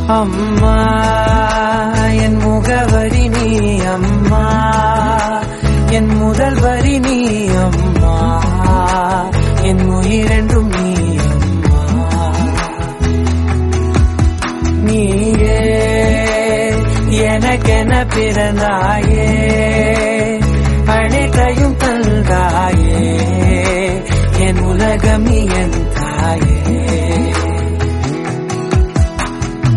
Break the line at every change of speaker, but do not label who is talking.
அம்மா என் முகவரி நீ அம்மா, என் முதல் வரி நீ அம்மா, என் உயிரென்றும் நீ அம்மா. நீயே எனக்கென பிறந்தாயே, அனைத்தையும் தந்தாயே, என் உலகம் நீ